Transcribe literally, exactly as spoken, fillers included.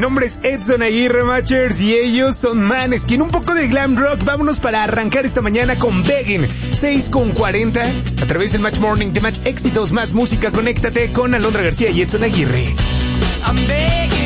nombre es Edson Aguirre, Matchers, y ellos son Maneskin. Un poco de glam rock. Vámonos para arrancar esta mañana con Begging. seis con cuarenta. A través del Match Morning de Match Éxitos, más música. Conéctate con Alondra García y Edson Aguirre. I'm begging.